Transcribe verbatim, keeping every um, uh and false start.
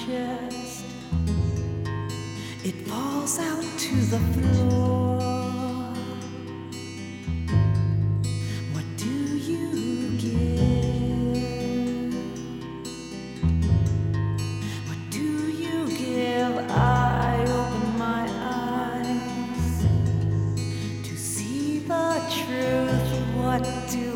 chest. It falls out to the floor. What do you give? What do you give? I open my eyes to see the truth. What do